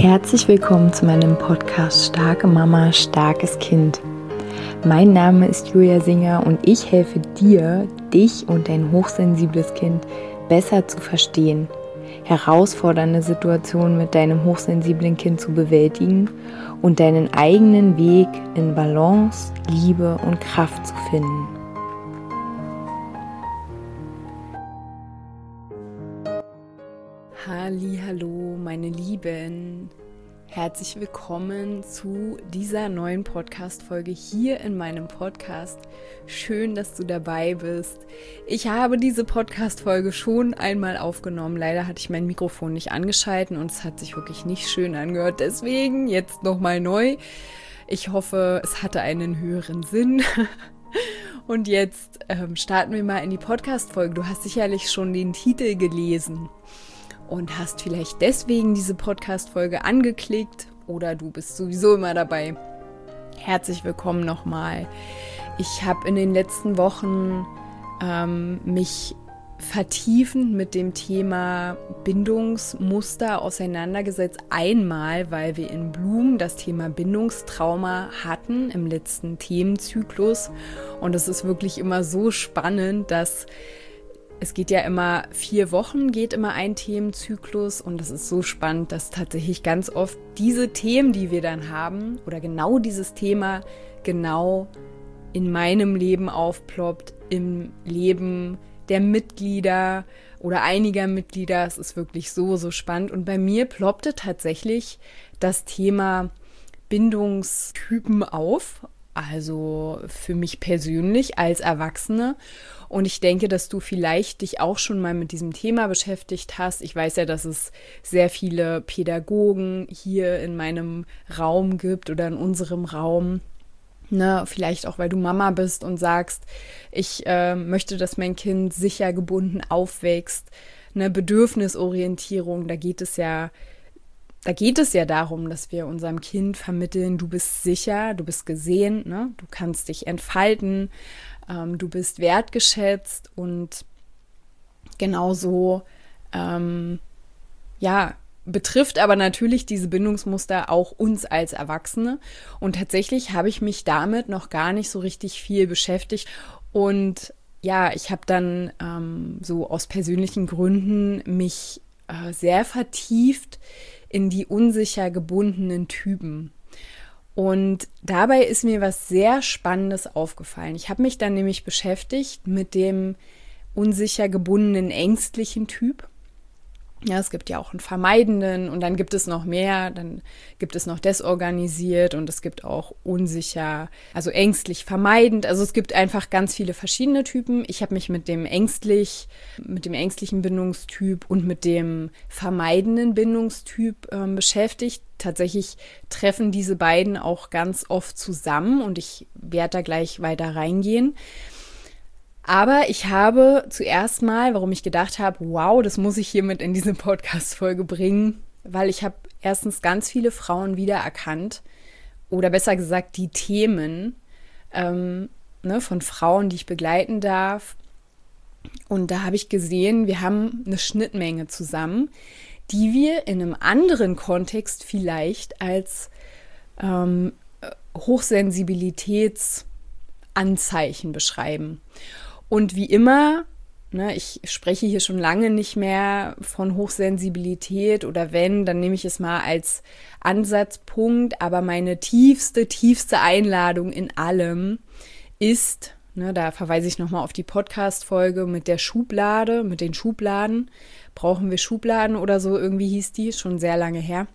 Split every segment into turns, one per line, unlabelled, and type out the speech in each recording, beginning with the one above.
Herzlich willkommen zu meinem Podcast Starke Mama, starkes Kind. Mein Name ist Julia Singer und ich helfe dir, dich und dein hochsensibles Kind besser zu verstehen, herausfordernde Situationen mit deinem hochsensiblen Kind zu bewältigen und deinen eigenen Weg in Balance, Liebe und Kraft zu finden. Hallo, meine Lieben. Herzlich willkommen zu dieser neuen Podcast-Folge hier in meinem Podcast. Schön, dass du dabei bist. Ich habe diese Podcast-Folge schon einmal aufgenommen. Leider hatte ich mein Mikrofon nicht angeschalten und es hat sich wirklich nicht schön angehört. Deswegen jetzt nochmal neu. Ich hoffe, es hatte einen höheren Sinn. Und jetzt starten wir mal in die Podcast-Folge. Du hast sicherlich schon den Titel gelesen und hast vielleicht deswegen diese Podcast-Folge angeklickt oder du bist sowieso immer dabei. Herzlich willkommen nochmal. Ich habe in den letzten Wochen mich vertiefend mit dem Thema Bindungsmuster auseinandergesetzt. Einmal, weil wir in Bloom das Thema Bindungstrauma hatten im letzten Themenzyklus. Und es ist wirklich immer so spannend, dass es geht ja immer 4 Wochen, geht immer ein Themenzyklus und es ist so spannend, dass tatsächlich ganz oft diese Themen, die wir dann haben oder genau dieses Thema genau in meinem Leben aufploppt, im Leben der Mitglieder oder einiger Mitglieder. Es ist wirklich so spannend und bei mir ploppte tatsächlich das Thema Bindungstypen auf. Also für mich persönlich als Erwachsene. Und ich denke, dass du vielleicht dich auch schon mal mit diesem Thema beschäftigt hast. Ich weiß ja, dass es sehr viele Pädagogen hier in meinem Raum gibt oder in unserem Raum. Ne, vielleicht auch, weil du Mama bist und sagst, ich möchte, dass mein Kind sicher gebunden aufwächst. Ne, Bedürfnisorientierung, da geht es ja darum, dass wir unserem Kind vermitteln, du bist sicher, du bist gesehen, ne? Du kannst dich entfalten, du bist wertgeschätzt und genauso, betrifft aber natürlich diese Bindungsmuster auch uns als Erwachsene. Und tatsächlich habe ich mich damit noch gar nicht so richtig viel beschäftigt. Und ja, ich habe dann so aus persönlichen Gründen mich sehr vertieft in die unsicher gebundenen Typen. Und dabei ist mir was sehr Spannendes aufgefallen. Ich habe mich dann nämlich beschäftigt mit dem unsicher gebundenen ängstlichen Typ. Ja, es gibt ja auch einen vermeidenden und dann gibt es noch mehr, dann gibt es noch desorganisiert und es gibt auch unsicher, also ängstlich vermeidend. Also es gibt einfach ganz viele verschiedene Typen. Ich habe mich mit dem ängstlichen Bindungstyp und mit dem vermeidenden Bindungstyp beschäftigt. Tatsächlich treffen diese beiden auch ganz oft zusammen und ich werde da gleich weiter reingehen. Aber ich habe zuerst mal, warum ich gedacht habe, wow, das muss ich hiermit in diese Podcast-Folge bringen, weil ich habe erstens ganz viele Frauen wiedererkannt oder besser gesagt die Themen von Frauen, die ich begleiten darf. Und da habe ich gesehen, wir haben eine Schnittmenge zusammen, die wir in einem anderen Kontext vielleicht als Hochsensibilitätsanzeichen beschreiben. Und wie immer, ne, ich spreche hier schon lange nicht mehr von Hochsensibilität oder wenn, dann nehme ich es mal als Ansatzpunkt, aber meine tiefste Einladung in allem ist, ne, da verweise ich nochmal auf die Podcast-Folge mit der Schublade, mit den Schubladen. Brauchen wir Schubladen oder so, irgendwie hieß die, schon sehr lange her.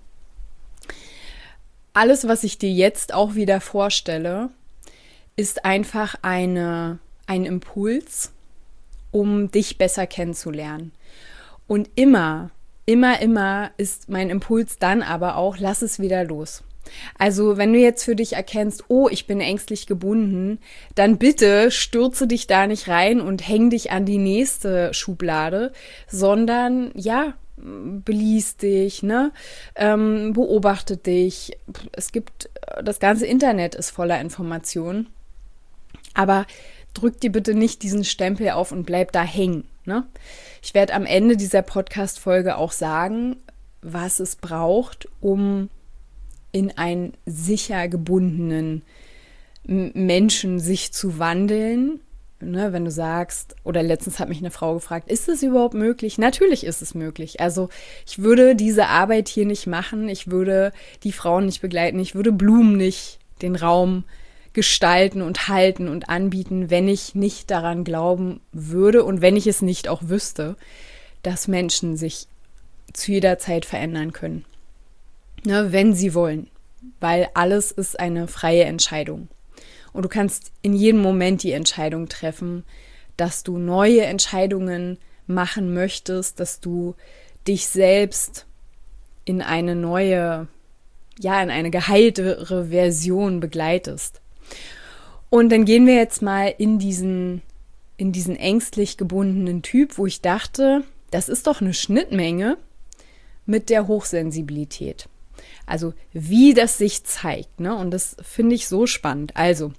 Alles, was ich dir jetzt auch wieder vorstelle, ist einfach ein Impuls, um dich besser kennenzulernen. Und immer ist mein Impuls dann aber auch, lass es wieder los. Also wenn du jetzt für dich erkennst, oh, ich bin ängstlich gebunden, dann bitte stürze dich da nicht rein und häng dich an die nächste Schublade, sondern ja, beließ dich, ne? Beobachte dich. Das ganze Internet ist voller Informationen. Aber drück dir bitte nicht diesen Stempel auf und bleib da hängen. Ne? Ich werde am Ende dieser Podcast-Folge auch sagen, was es braucht, um in einen sicher gebundenen Menschen sich zu wandeln. Ne, wenn du sagst, oder letztens hat mich eine Frau gefragt, ist es überhaupt möglich? Natürlich ist es möglich. Also ich würde diese Arbeit hier nicht machen, ich würde die Frauen nicht begleiten, ich würde Blumen nicht den Raum gestalten und halten und anbieten, wenn ich nicht daran glauben würde und wenn ich es nicht auch wüsste, dass Menschen sich zu jeder Zeit verändern können. Ne, wenn sie wollen, weil alles ist eine freie Entscheidung. Und du kannst in jedem Moment die Entscheidung treffen, dass du neue Entscheidungen machen möchtest, dass du dich selbst in eine neue, in eine geheiltere Version begleitest. Und dann gehen wir jetzt mal in diesen ängstlich gebundenen Typ, wo ich dachte, das ist doch eine Schnittmenge mit der Hochsensibilität. Also wie das sich zeigt, ne? Und das finde ich so spannend. Also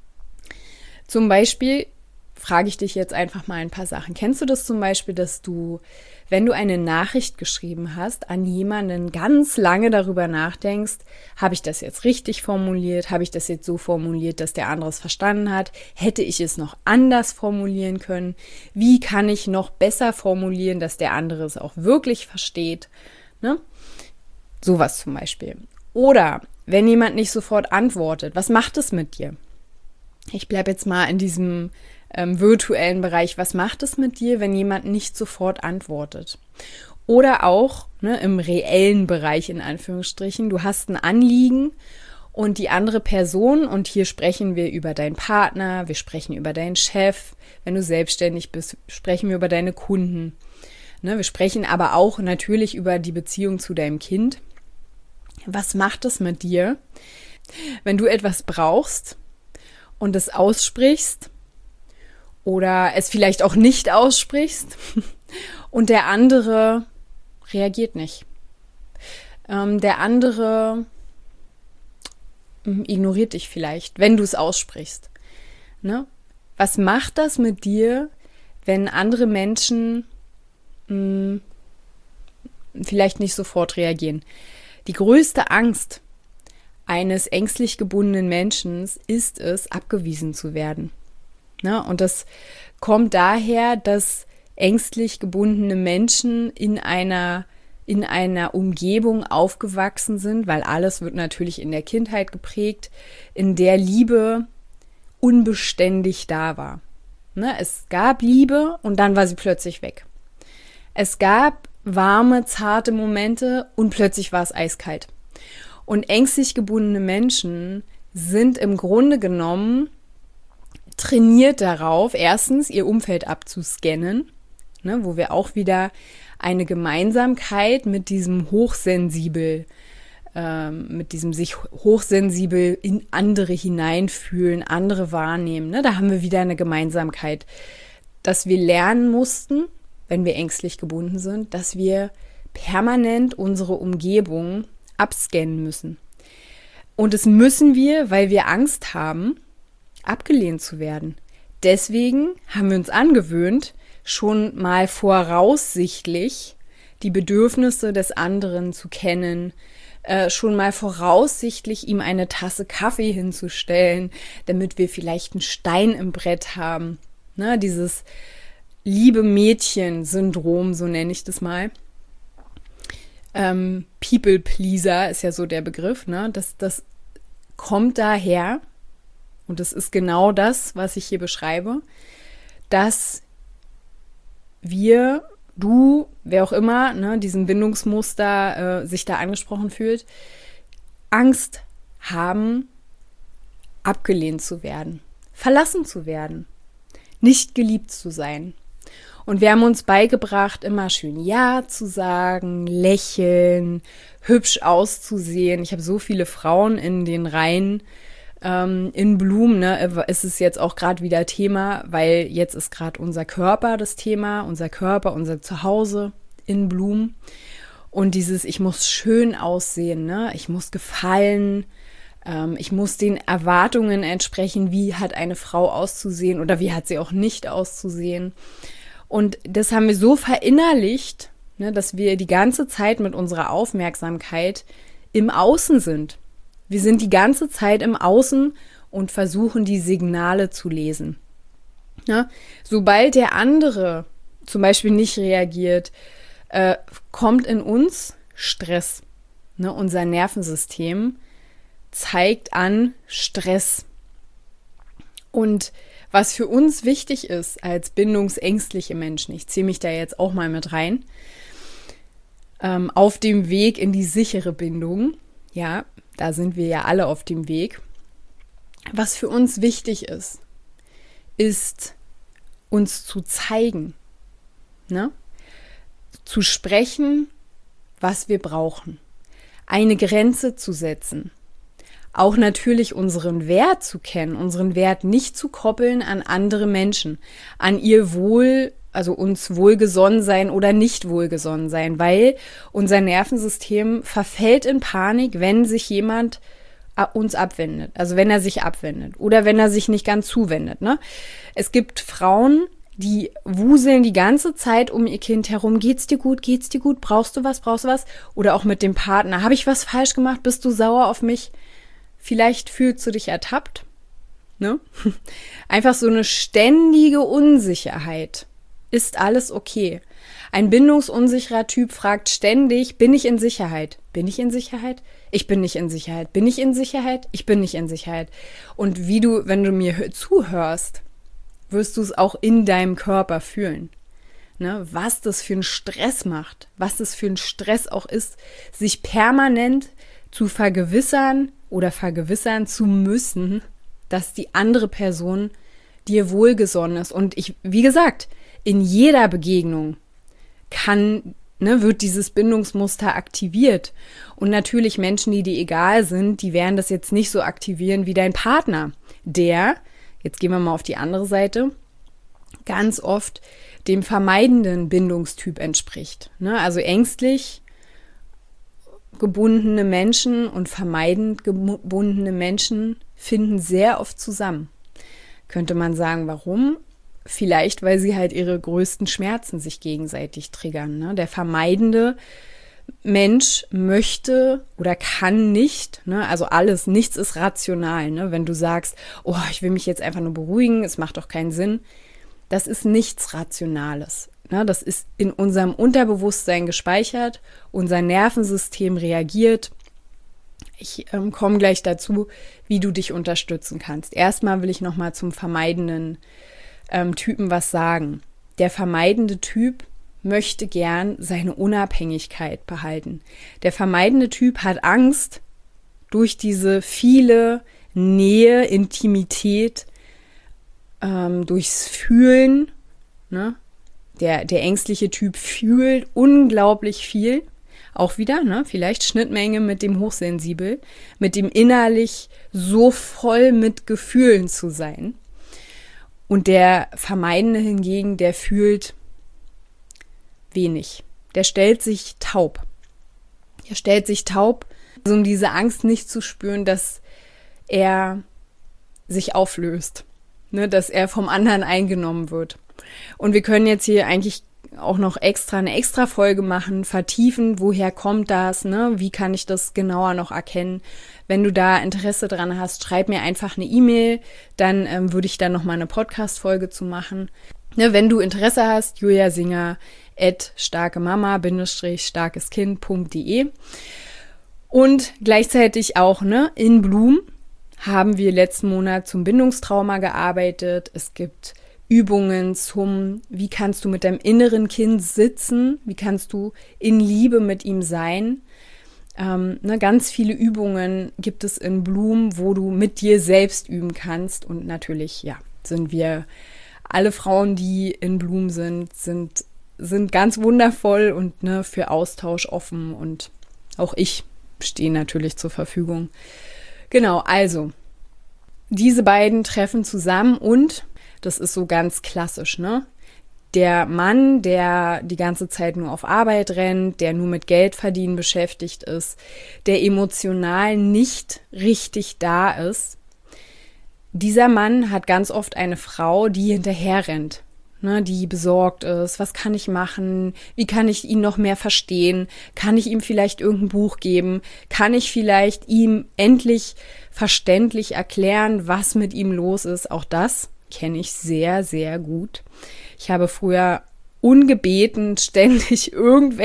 zum Beispiel frage ich dich jetzt einfach mal ein paar Sachen. Kennst du das zum Beispiel, dass du, wenn du eine Nachricht geschrieben hast, an jemanden ganz lange darüber nachdenkst, habe ich das jetzt richtig formuliert? Habe ich das jetzt so formuliert, dass der andere es verstanden hat? Hätte ich es noch anders formulieren können? Wie kann ich noch besser formulieren, dass der andere es auch wirklich versteht? Ne? Sowas zum Beispiel. Oder wenn jemand nicht sofort antwortet, was macht es mit dir? Ich bleibe jetzt mal in diesem virtuellen Bereich. Was macht es mit dir, wenn jemand nicht sofort antwortet? Oder auch im reellen Bereich in Anführungsstrichen. Du hast ein Anliegen und die andere Person, und hier sprechen wir über deinen Partner, wir sprechen über deinen Chef. Wenn du selbstständig bist, sprechen wir über deine Kunden. Wir sprechen aber auch natürlich über die Beziehung zu deinem Kind. Was macht es mit dir, wenn du etwas brauchst und es aussprichst oder es vielleicht auch nicht aussprichst und der andere reagiert nicht? Der andere ignoriert dich vielleicht, wenn du es aussprichst. Ne? Was macht das mit dir, wenn andere Menschen vielleicht nicht sofort reagieren? Die größte Angst eines ängstlich gebundenen Menschen ist es, abgewiesen zu werden. Ne? Und das kommt daher, dass ängstlich gebundene Menschen in einer Umgebung aufgewachsen sind, weil alles wird natürlich in der Kindheit geprägt, in der Liebe unbeständig da war. Ne? Es gab Liebe und dann war sie plötzlich weg. Es gab warme, zarte Momente und plötzlich war es eiskalt. Und ängstlich gebundene Menschen sind im Grunde genommen trainiert darauf, erstens ihr Umfeld abzuscannen, ne, wo wir auch wieder eine Gemeinsamkeit mit diesem sich hochsensibel in andere hineinfühlen, andere wahrnehmen. Ne, da haben wir wieder eine Gemeinsamkeit, dass wir lernen mussten, wenn wir ängstlich gebunden sind, dass wir permanent unsere Umgebung abscannen müssen. Und das müssen wir, weil wir Angst haben, abgelehnt zu werden. Deswegen haben wir uns angewöhnt, schon mal voraussichtlich die Bedürfnisse des anderen zu kennen, schon mal voraussichtlich ihm eine Tasse Kaffee hinzustellen, damit wir vielleicht einen Stein im Brett haben. Ne, dieses Liebe-Mädchen-Syndrom, so nenne ich das mal. People-Pleaser ist ja so der Begriff, ne? Das kommt daher, und das ist genau das, was ich hier beschreibe, dass du, wer auch immer, ne, diesem Bindungsmuster sich da angesprochen fühlt, Angst haben, abgelehnt zu werden, verlassen zu werden, nicht geliebt zu sein. Und wir haben uns beigebracht, immer schön Ja zu sagen, lächeln, hübsch auszusehen. Ich habe so viele Frauen in den Reihen in Bloom, ne, ist es jetzt auch gerade wieder Thema, weil jetzt ist gerade unser Körper das Thema, unser Körper, unser Zuhause in Bloom. Und dieses, ich muss schön aussehen, ne, ich muss gefallen, ich muss den Erwartungen entsprechen, wie hat eine Frau auszusehen oder wie hat sie auch nicht auszusehen. Und das haben wir so verinnerlicht, ne, dass wir die ganze Zeit mit unserer Aufmerksamkeit im Außen sind. Wir sind die ganze Zeit im Außen und versuchen, die Signale zu lesen. Ja, sobald der andere zum Beispiel nicht reagiert, kommt in uns Stress. Ne, unser Nervensystem zeigt an Stress. Und was für uns wichtig ist als bindungsängstliche Menschen, ich ziehe mich da jetzt auch mal mit rein, auf dem Weg in die sichere Bindung, ja, da sind wir ja alle auf dem Weg. Was für uns wichtig ist uns zu zeigen, ne? Zu sprechen, was wir brauchen, eine Grenze zu setzen, auch natürlich unseren Wert zu kennen, unseren Wert nicht zu koppeln an andere Menschen, an ihr Wohl, also uns wohlgesonnen sein oder nicht wohlgesonnen sein, weil unser Nervensystem verfällt in Panik, wenn sich jemand uns abwendet, also wenn er sich abwendet oder wenn er sich nicht ganz zuwendet. Ne? Es gibt Frauen, die wuseln die ganze Zeit um ihr Kind herum. Geht's dir gut? Geht's dir gut? Brauchst du was? Oder auch mit dem Partner. Habe ich was falsch gemacht? Bist du sauer auf mich? Vielleicht fühlst du dich ertappt. Ne? Einfach so eine ständige Unsicherheit. Ist alles okay? Ein bindungsunsicherer Typ fragt ständig, bin ich in Sicherheit? Bin ich in Sicherheit? Ich bin nicht in Sicherheit. Bin ich in Sicherheit? Ich bin nicht in Sicherheit. Und wenn du mir zuhörst, wirst du es auch in deinem Körper fühlen. Ne? Was das für einen Stress macht, was das für ein Stress auch ist, sich permanent zu vergewissern oder vergewissern zu müssen, dass die andere Person dir wohlgesonnen ist. Und wie gesagt, in jeder Begegnung wird dieses Bindungsmuster aktiviert. Und natürlich Menschen, die dir egal sind, die werden das jetzt nicht so aktivieren wie dein Partner, der, jetzt gehen wir mal auf die andere Seite, ganz oft dem vermeidenden Bindungstyp entspricht. Ne? Also ängstlich gebundene Menschen und vermeidend gebundene Menschen finden sehr oft zusammen. Könnte man sagen, warum? Vielleicht, weil sie halt ihre größten Schmerzen sich gegenseitig triggern. Ne? Der vermeidende Mensch möchte oder kann nicht, ne? Also nichts ist rational. Ne? Wenn du sagst, oh, ich will mich jetzt einfach nur beruhigen, es macht doch keinen Sinn. Das ist nichts Rationales. Ne? Das ist in unserem Unterbewusstsein gespeichert. Unser Nervensystem reagiert. Ich komme gleich dazu, wie du dich unterstützen kannst. Erstmal will ich nochmal zum vermeidenden Typen was sagen. Der vermeidende Typ möchte gern seine Unabhängigkeit behalten. Der vermeidende Typ hat Angst, durch diese viele Nähe, Intimität, durchs Fühlen, ne? Der ängstliche Typ fühlt unglaublich viel. Auch wieder, ne? Vielleicht Schnittmenge mit dem Hochsensibel, mit dem innerlich so voll mit Gefühlen zu sein. Und der Vermeidende hingegen, der fühlt wenig. Der stellt sich taub. Also um diese Angst nicht zu spüren, dass er sich auflöst, ne, dass er vom anderen eingenommen wird. Und wir können jetzt hier eigentlich auch noch eine extra Folge machen, vertiefen, woher kommt das, ne? Wie kann ich das genauer noch erkennen? Wenn du da Interesse dran hast, schreib mir einfach eine E-Mail, dann würde ich da noch mal eine Podcast-Folge zu machen. Ne, wenn du Interesse hast, juliasinger@starkemama-starkeskind.de. Und gleichzeitig auch, ne, in Bloom haben wir letzten Monat zum Bindungstrauma gearbeitet. Es gibt Übungen wie kannst du mit deinem inneren Kind sitzen, wie kannst du in Liebe mit ihm sein. Ganz viele Übungen gibt es in Bloom, wo du mit dir selbst üben kannst. Und natürlich, ja, sind wir alle Frauen, die in Bloom sind ganz wundervoll und ne, für Austausch offen. Und auch ich stehe natürlich zur Verfügung. Genau, also diese beiden treffen zusammen und das ist so ganz klassisch, ne? Der Mann, der die ganze Zeit nur auf Arbeit rennt, der nur mit Geldverdienen beschäftigt ist, der emotional nicht richtig da ist, dieser Mann hat ganz oft eine Frau, die hinterher rennt. ne, die besorgt ist. Was kann ich machen? Wie kann ich ihn noch mehr verstehen? Kann ich ihm vielleicht irgendein Buch geben? Kann ich vielleicht ihm endlich verständlich erklären, was mit ihm los ist? Auch das kenne ich sehr, sehr gut. Ich habe früher ungebeten ständig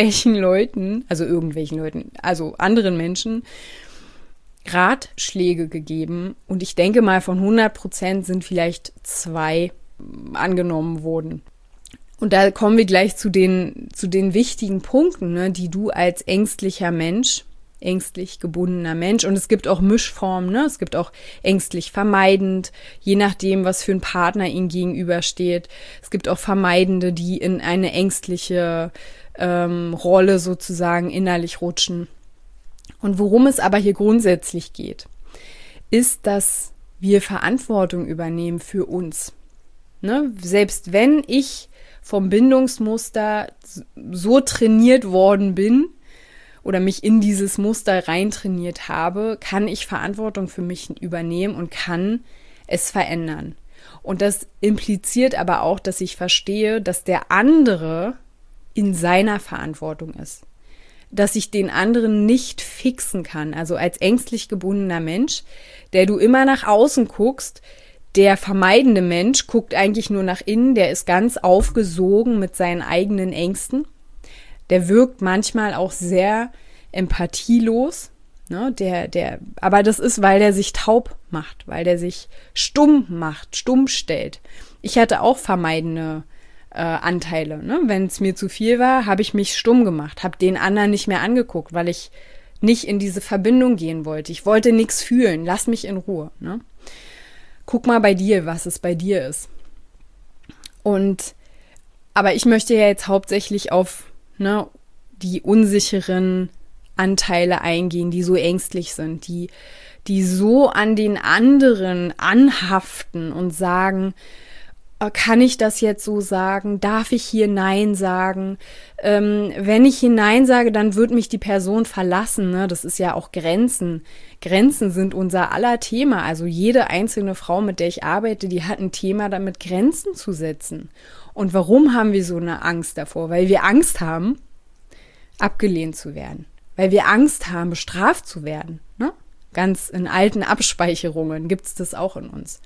also anderen Menschen, Ratschläge gegeben. Und ich denke mal, von 100% sind vielleicht 2 angenommen worden. Und da kommen wir gleich zu den wichtigen Punkten, ne, die du als ängstlich gebundener Mensch, und es gibt auch Mischformen, ne? Es gibt auch ängstlich vermeidend, je nachdem, was für ein Partner ihnen gegenübersteht. Es gibt auch Vermeidende, die in eine ängstliche Rolle sozusagen innerlich rutschen. Und worum es aber hier grundsätzlich geht, ist, dass wir Verantwortung übernehmen für uns. Ne? Selbst wenn ich vom Bindungsmuster so trainiert worden bin oder mich in dieses Muster reintrainiert habe, kann ich Verantwortung für mich übernehmen und kann es verändern. Und das impliziert aber auch, dass ich verstehe, dass der andere in seiner Verantwortung ist. Dass ich den anderen nicht fixen kann. Also als ängstlich gebundener Mensch, der du immer nach außen guckst, der vermeidende Mensch guckt eigentlich nur nach innen, der ist ganz aufgesogen mit seinen eigenen Ängsten. Der wirkt manchmal auch sehr empathielos, ne? Aber das ist, weil der sich taub macht, weil der sich stumm macht, stumm stellt. Ich hatte auch vermeidende Anteile. Ne? Wenn es mir zu viel war, habe ich mich stumm gemacht, habe den anderen nicht mehr angeguckt, weil ich nicht in diese Verbindung gehen wollte. Ich wollte nichts fühlen, lass mich in Ruhe. Ne? Guck mal bei dir, was es bei dir ist. Aber ich möchte ja jetzt hauptsächlich auf die unsicheren Anteile eingehen, die so ängstlich sind, die so an den anderen anhaften und sagen, kann ich das jetzt so sagen? Darf ich hier Nein sagen? Wenn ich hier Nein sage, dann wird mich die Person verlassen. Ne? Das ist ja auch Grenzen. Grenzen sind unser aller Thema. Also jede einzelne Frau, mit der ich arbeite, die hat ein Thema damit, Grenzen zu setzen. Und warum haben wir so eine Angst davor? Weil wir Angst haben, abgelehnt zu werden. Weil wir Angst haben, bestraft zu werden. Ne? Ganz in alten Abspeicherungen gibt es das auch in uns.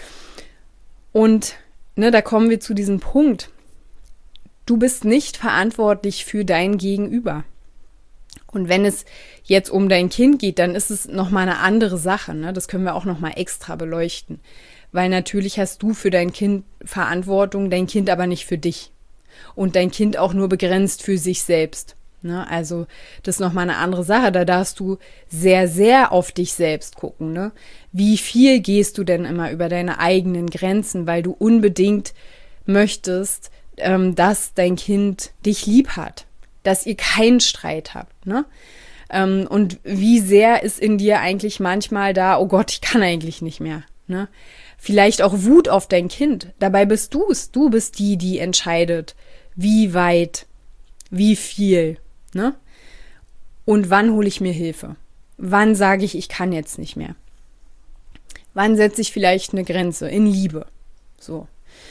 Und da kommen wir zu diesem Punkt. Du bist nicht verantwortlich für dein Gegenüber. Und wenn es jetzt um dein Kind geht, dann ist es nochmal eine andere Sache. Ne? Das können wir auch nochmal extra beleuchten. Weil natürlich hast du für dein Kind Verantwortung, dein Kind aber nicht für dich. Und dein Kind auch nur begrenzt für sich selbst. Ne? Also das ist nochmal eine andere Sache. Da darfst du sehr, sehr auf dich selbst gucken. Ne? Wie viel gehst du denn immer über deine eigenen Grenzen, weil du unbedingt möchtest, dass dein Kind dich lieb hat, dass ihr keinen Streit habt. Ne? Und wie sehr ist in dir eigentlich manchmal da, oh Gott, ich kann eigentlich nicht mehr. Ne? Vielleicht auch Wut auf dein Kind. Dabei bist du es. Du bist die entscheidet, wie weit, wie viel. Ne? Und wann hole ich mir Hilfe? Wann sage ich kann jetzt nicht mehr? Wann setze ich vielleicht eine Grenze in Liebe? So.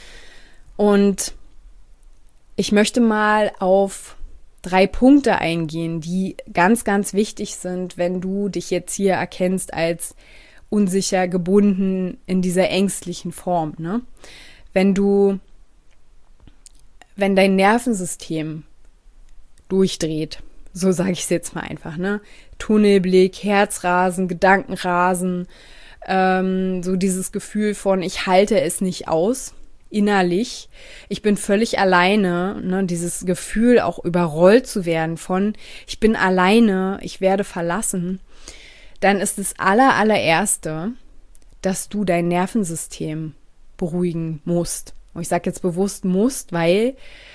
Und ich möchte mal auf 3 Punkte eingehen, die ganz, ganz wichtig sind, wenn du dich jetzt hier erkennst als unsicher gebunden in dieser ängstlichen Form. Ne? Wenn dein Nervensystem durchdreht, so sage ich es jetzt mal einfach, ne? Tunnelblick, Herzrasen, Gedankenrasen, so dieses Gefühl von, ich halte es nicht aus, innerlich, ich bin völlig alleine, ne? Dieses Gefühl auch überrollt zu werden von, ich bin alleine, ich werde verlassen, dann ist das allererste, dass du dein Nervensystem beruhigen musst. Und ich sage jetzt bewusst musst, weil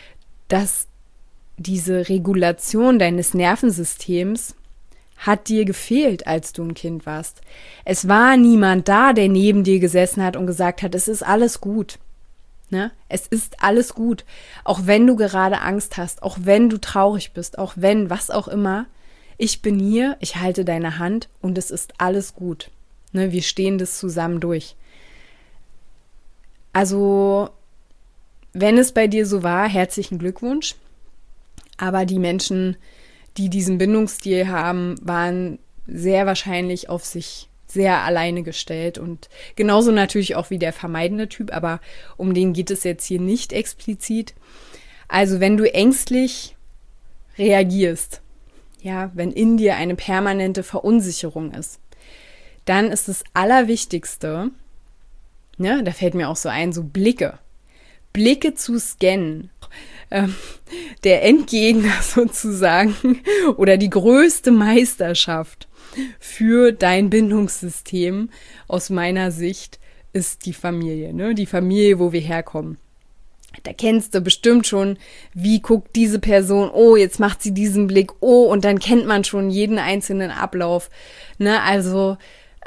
diese Regulation deines Nervensystems hat dir gefehlt, als du ein Kind warst. Es war niemand da, der neben dir gesessen hat und gesagt hat, es ist alles gut. Ne? Es ist alles gut. Auch wenn du gerade Angst hast, auch wenn du traurig bist, auch wenn, was auch immer. Ich bin hier, ich halte deine Hand und es ist alles gut. Ne? Wir stehen das zusammen durch. Also wenn es bei dir so war, herzlichen Glückwunsch. Aber die Menschen, die diesen Bindungsstil haben, waren sehr wahrscheinlich auf sich sehr alleine gestellt und genauso natürlich auch wie der vermeidende Typ, aber um den geht es jetzt hier nicht explizit. Also wenn du ängstlich reagierst, ja, wenn in dir eine permanente Verunsicherung ist, dann ist das Allerwichtigste, ne, da fällt mir auch so ein, so Blicke zu scannen. Der Endgegner sozusagen oder die größte Meisterschaft für dein Bindungssystem aus meiner Sicht ist die Familie, ne? Die Familie, wo wir herkommen. Da kennst du bestimmt schon, wie guckt diese Person, oh, jetzt macht sie diesen Blick, oh, und dann kennt man schon jeden einzelnen Ablauf. Ne? Also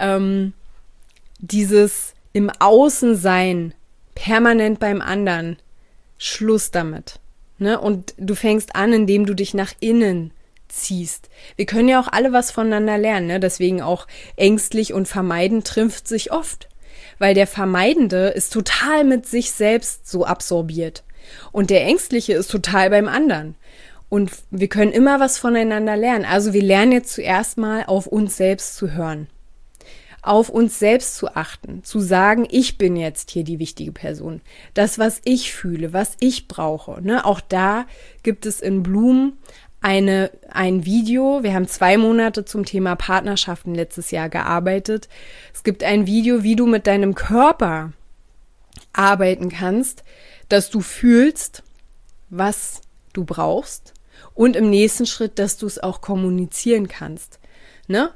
dieses im Außensein, permanent beim anderen, Schluss damit. Ne? Und du fängst an, indem du dich nach innen ziehst. Wir können ja auch alle was voneinander lernen, ne? Deswegen auch ängstlich und vermeidend trifft sich oft. Weil der Vermeidende ist total mit sich selbst so absorbiert. Und der Ängstliche ist total beim anderen. Und wir können immer was voneinander lernen. Also wir lernen jetzt zuerst mal auf uns selbst zu hören. Auf uns selbst zu achten, zu sagen, ich bin jetzt hier die wichtige Person. Das, was ich fühle, was ich brauche. Ne? Auch da gibt es in Bloom ein Video. Wir haben 2 Monate zum Thema Partnerschaften letztes Jahr gearbeitet. Es gibt ein Video, wie du mit deinem Körper arbeiten kannst, dass du fühlst, was du brauchst und im nächsten Schritt, dass du es auch kommunizieren kannst. Ne?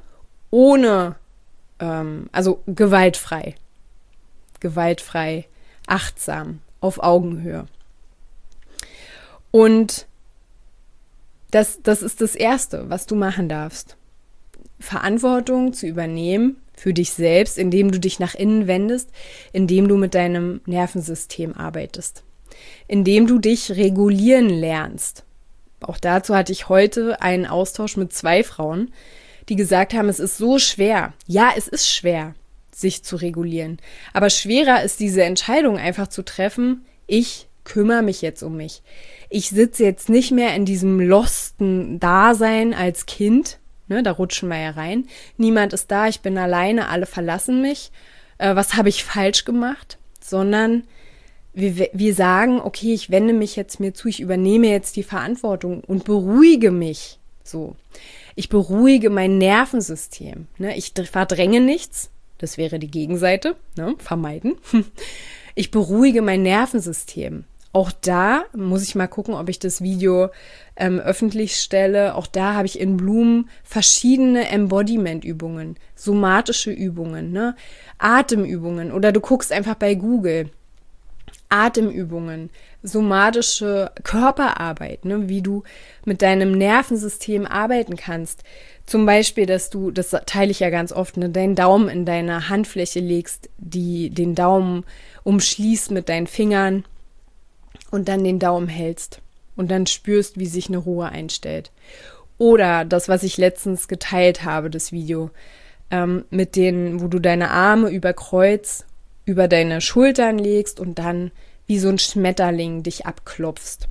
Also gewaltfrei, achtsam, auf Augenhöhe. Und das ist das Erste, was du machen darfst. Verantwortung zu übernehmen für dich selbst, indem du dich nach innen wendest, indem du mit deinem Nervensystem arbeitest, indem du dich regulieren lernst. Auch dazu hatte ich heute einen Austausch mit 2 Frauen, die gesagt haben, es ist so schwer. Ja, es ist schwer, sich zu regulieren. Aber schwerer ist diese Entscheidung einfach zu treffen, ich kümmere mich jetzt um mich. Ich sitze jetzt nicht mehr in diesem losten Dasein als Kind, ne, da rutschen wir ja rein. Niemand ist da, ich bin alleine, alle verlassen mich. Was habe ich falsch gemacht? Sondern wir sagen, okay, ich wende mich jetzt mir zu, ich übernehme jetzt die Verantwortung und beruhige mich. So. Ich beruhige mein Nervensystem. Ne? Ich verdränge nichts. Das wäre die Gegenseite. Ne? Vermeiden. Ich beruhige mein Nervensystem. Auch da muss ich mal gucken, ob ich das Video öffentlich stelle. Auch da habe ich in Bloom verschiedene Embodiment-Übungen, somatische Übungen, ne? Atemübungen. Oder du guckst einfach bei Google. Atemübungen, somatische Körperarbeit, ne, wie du mit deinem Nervensystem arbeiten kannst. Zum Beispiel, dass du, das teile ich ja ganz oft, ne, deinen Daumen in deine Handfläche legst, den Daumen umschließt mit deinen Fingern und dann den Daumen hältst und dann spürst, wie sich eine Ruhe einstellt. Oder das, was ich letztens geteilt habe, das Video, wo du deine Arme über Kreuz über deine Schultern legst und dann wie so ein Schmetterling dich abklopfst.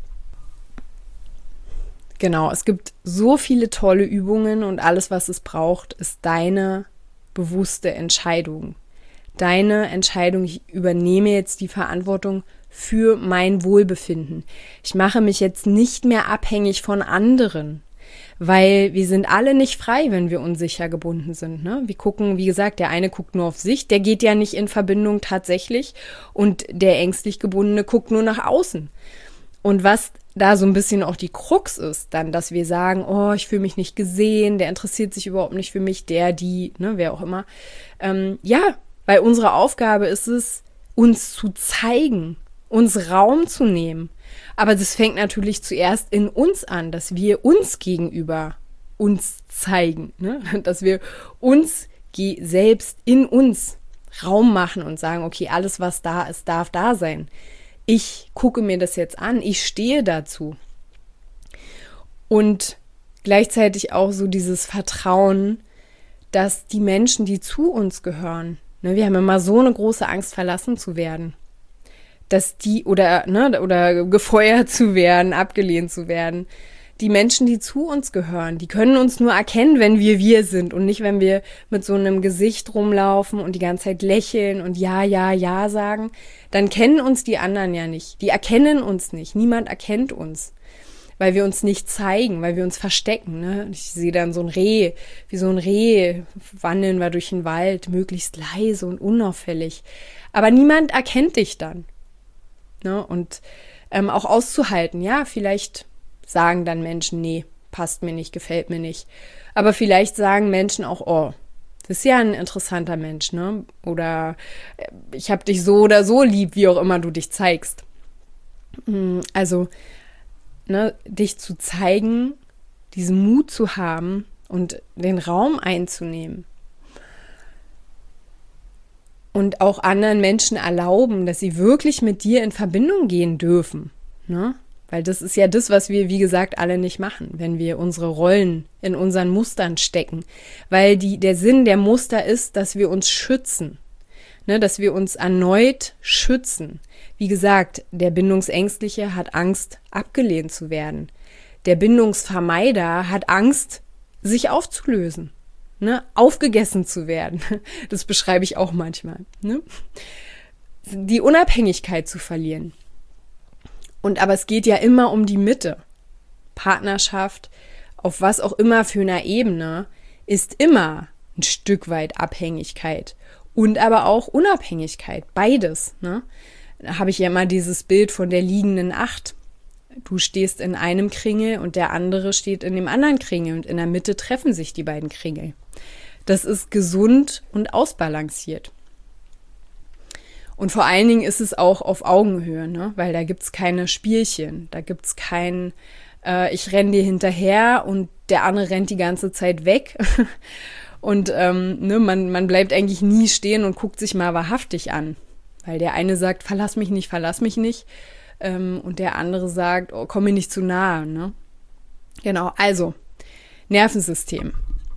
Genau, es gibt so viele tolle Übungen und alles, was es braucht, ist deine bewusste Entscheidung. Deine Entscheidung, ich übernehme jetzt die Verantwortung für mein Wohlbefinden. Ich mache mich jetzt nicht mehr abhängig von anderen. Weil wir sind alle nicht frei, wenn wir unsicher gebunden sind. Ne? Wir gucken, wie gesagt, der eine guckt nur auf sich, der geht ja nicht in Verbindung tatsächlich und der ängstlich Gebundene guckt nur nach außen. Und was da so ein bisschen auch die Krux ist, dann, dass wir sagen, oh, ich fühle mich nicht gesehen, der interessiert sich überhaupt nicht für mich, die, ne, wer auch immer. Ja, weil unsere Aufgabe ist es, uns zu zeigen, uns Raum zu nehmen. Aber das fängt natürlich zuerst in uns an, dass wir uns gegenüber uns zeigen, ne? Dass wir uns selbst in uns Raum machen und sagen, okay, alles, was da ist, darf da sein. Ich gucke mir das jetzt an, ich stehe dazu. Und gleichzeitig auch so dieses Vertrauen, dass die Menschen, die zu uns gehören, ne, wir haben immer so eine große Angst, verlassen zu werden, dass die oder gefeuert zu werden, abgelehnt zu werden. Die Menschen, die zu uns gehören, die können uns nur erkennen, wenn wir sind und nicht, wenn wir mit so einem Gesicht rumlaufen und die ganze Zeit lächeln und ja, ja, ja sagen. Dann kennen uns die anderen ja nicht. Die erkennen uns nicht. Niemand erkennt uns, weil wir uns nicht zeigen, weil wir uns verstecken. Ne? Ich sehe dann so ein Reh, wie so ein Reh wandeln wir durch den Wald, möglichst leise und unauffällig. Aber niemand erkennt dich dann. Ne? Und auch auszuhalten, ja, vielleicht sagen dann Menschen, nee, passt mir nicht, gefällt mir nicht. Aber vielleicht sagen Menschen auch, oh, das ist ja ein interessanter Mensch, ne? Oder ich habe dich so oder so lieb, wie auch immer du dich zeigst. Also, ne, dich zu zeigen, diesen Mut zu haben und den Raum einzunehmen. Und auch anderen Menschen erlauben, dass sie wirklich mit dir in Verbindung gehen dürfen, ne? Weil das ist ja das, was wir, wie gesagt, alle nicht machen, wenn wir unsere Rollen in unseren Mustern stecken. Weil der Sinn der Muster ist, dass wir uns schützen, ne, dass wir uns erneut schützen. Wie gesagt, der Bindungsängstliche hat Angst, abgelehnt zu werden. Der Bindungsvermeider hat Angst, sich aufzulösen, ne, aufgegessen zu werden. Das beschreibe ich auch manchmal. Ne? Die Unabhängigkeit zu verlieren. Aber es geht ja immer um die Mitte. Partnerschaft, auf was auch immer für einer Ebene, ist immer ein Stück weit Abhängigkeit und aber auch Unabhängigkeit, beides. Ne? Da habe ich ja immer dieses Bild von der liegenden Acht. Du stehst in einem Kringel und der andere steht in dem anderen Kringel und in der Mitte treffen sich die beiden Kringel. Das ist gesund und ausbalanciert. Und vor allen Dingen ist es auch auf Augenhöhe, ne? Weil da gibt's keine Spielchen, da gibt's kein ich renne dir hinterher und der andere rennt die ganze Zeit weg. Und man bleibt eigentlich nie stehen und guckt sich mal wahrhaftig an. Weil der eine sagt, verlass mich nicht. Und der andere sagt, oh, komm mir nicht zu nahe. Ne? Genau, also Nervensystem.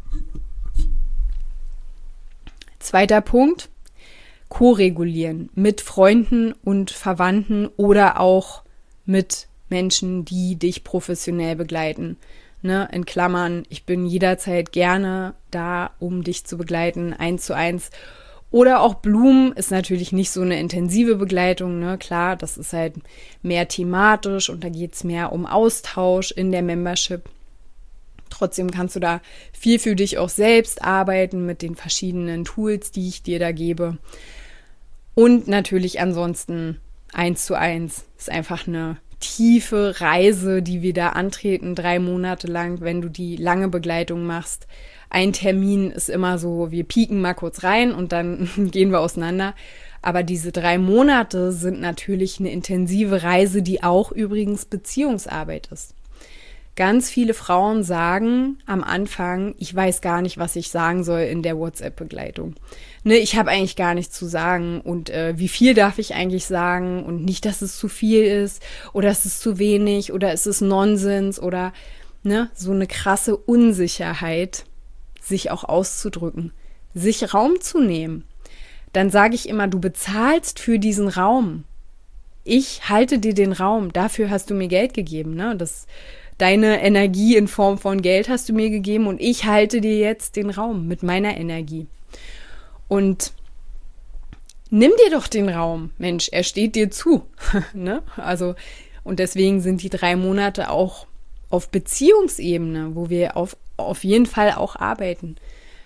Zweiter Punkt. Koregulieren mit Freunden und Verwandten oder auch mit Menschen, die dich professionell begleiten. Ne? In Klammern, ich bin jederzeit gerne da, um dich zu begleiten, 1:1. Oder auch Blumen ist natürlich nicht so eine intensive Begleitung. Ne? Klar, das ist halt mehr thematisch und da geht es mehr um Austausch in der Membership. Trotzdem kannst du da viel für dich auch selbst arbeiten mit den verschiedenen Tools, die ich dir da gebe. Und natürlich ansonsten 1:1 ist einfach eine tiefe Reise, die wir da antreten, 3 Monate lang, wenn du die lange Begleitung machst. Ein Termin ist immer so, wir pieken mal kurz rein und dann gehen wir auseinander. Aber diese 3 Monate sind natürlich eine intensive Reise, die auch übrigens Beziehungsarbeit ist. Ganz viele Frauen sagen am Anfang, ich weiß gar nicht, was ich sagen soll in der WhatsApp-Begleitung. Ne, ich habe eigentlich gar nichts zu sagen und wie viel darf ich eigentlich sagen und nicht, dass es zu viel ist oder es ist zu wenig oder es ist Nonsens oder ne, so eine krasse Unsicherheit, sich auch auszudrücken, sich Raum zu nehmen. Dann sage ich immer, du bezahlst für diesen Raum. Ich halte dir den Raum, dafür hast du mir Geld gegeben, ne? Deine Energie in Form von Geld hast du mir gegeben und ich halte dir jetzt den Raum mit meiner Energie. Und nimm dir doch den Raum, Mensch, er steht dir zu. Ne? Also, und deswegen sind die 3 Monate auch auf Beziehungsebene, wo wir auf jeden Fall auch arbeiten.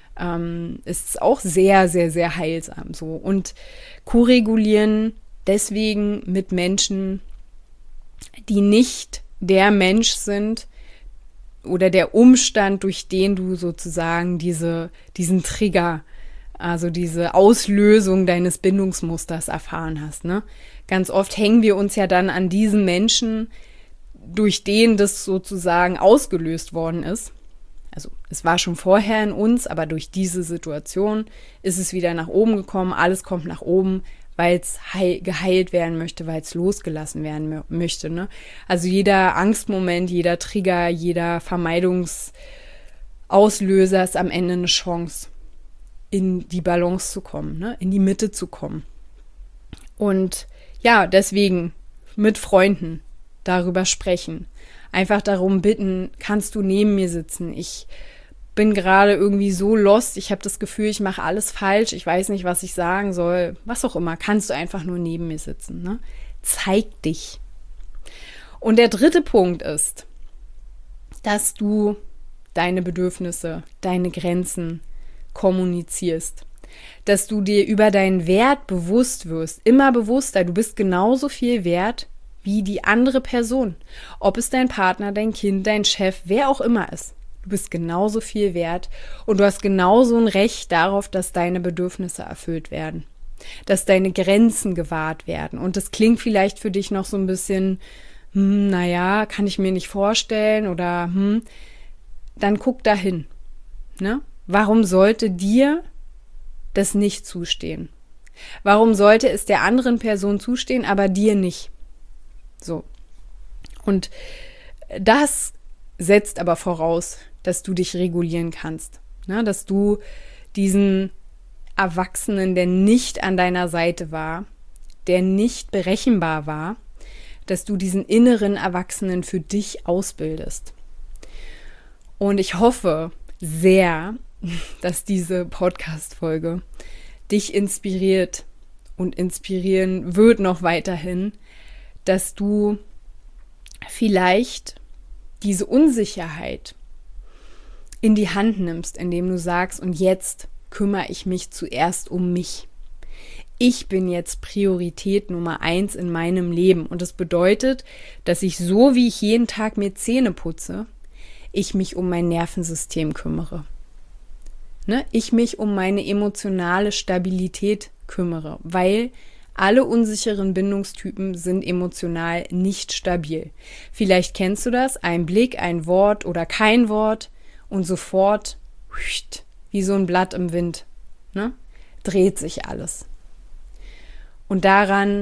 Ist auch sehr, sehr, sehr heilsam so. Und koregulieren deswegen mit Menschen, die nicht der Mensch sind oder der Umstand, durch den du sozusagen diesen Trigger, also diese Auslösung deines Bindungsmusters erfahren hast. Ne? Ganz oft hängen wir uns ja dann an diesen Menschen, durch den das sozusagen ausgelöst worden ist. Also es war schon vorher in uns, aber durch diese Situation ist es wieder nach oben gekommen, alles kommt nach oben, weil es geheilt werden möchte, weil es losgelassen werden möchte. Ne? Also jeder Angstmoment, jeder Trigger, jeder Vermeidungsauslöser ist am Ende eine Chance, in die Balance zu kommen, ne? In die Mitte zu kommen. Und ja, deswegen mit Freunden darüber sprechen. Einfach darum bitten, kannst du neben mir sitzen? Ich bin gerade irgendwie so lost, ich habe das Gefühl, ich mache alles falsch, ich weiß nicht, was ich sagen soll, was auch immer, kannst du einfach nur neben mir sitzen. Ne? Zeig dich. Und der dritte Punkt ist, dass du deine Bedürfnisse, deine Grenzen kommunizierst. Dass du dir über deinen Wert bewusst wirst, immer bewusster, du bist genauso viel wert wie die andere Person. Ob es dein Partner, dein Kind, dein Chef, wer auch immer ist. Du bist genauso viel wert und du hast genauso ein Recht darauf, dass deine Bedürfnisse erfüllt werden. Dass deine Grenzen gewahrt werden. Und das klingt vielleicht für dich noch so ein bisschen, naja, kann ich mir nicht vorstellen oder dann guck dahin. Ne? Warum sollte dir das nicht zustehen? Warum sollte es der anderen Person zustehen, aber dir nicht? So. Und das setzt aber voraus, dass du dich regulieren kannst. Ne? Dass du diesen Erwachsenen, der nicht an deiner Seite war, der nicht berechenbar war, dass du diesen inneren Erwachsenen für dich ausbildest. Und ich hoffe sehr, dass diese Podcast-Folge dich inspiriert und inspirieren wird noch weiterhin, dass du vielleicht diese Unsicherheit in die Hand nimmst, indem du sagst, und jetzt kümmere ich mich zuerst um mich. Ich bin jetzt Priorität Nummer 1 in meinem Leben. Und das bedeutet, dass ich so, wie ich jeden Tag mir Zähne putze, ich mich um mein Nervensystem kümmere. Ne? Ich mich um meine emotionale Stabilität kümmere, weil alle unsicheren Bindungstypen sind emotional nicht stabil. Vielleicht kennst du das, ein Blick, ein Wort oder kein Wort und sofort wie so ein Blatt im Wind, ne? Dreht sich alles. Und da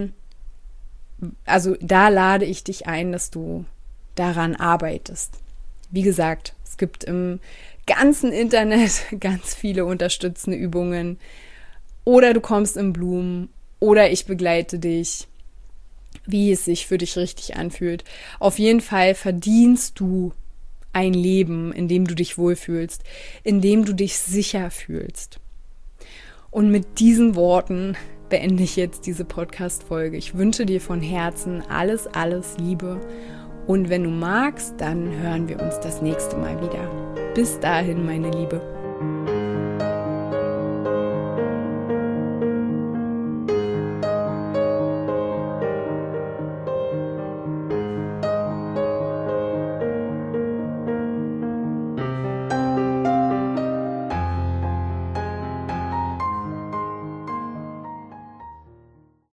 lade ich dich ein, dass du daran arbeitest. Wie gesagt, es gibt im ganzen Internet ganz viele unterstützende Übungen. Oder du kommst in Blumen oder ich begleite dich, wie es sich für dich richtig anfühlt. Auf jeden Fall verdienst du ein Leben, in dem du dich wohlfühlst, in dem du dich sicher fühlst. Und mit diesen Worten beende ich jetzt diese Podcast-Folge. Ich wünsche dir von Herzen alles, alles Liebe. Und wenn du magst, dann hören wir uns das nächste Mal wieder. Bis dahin, meine Liebe.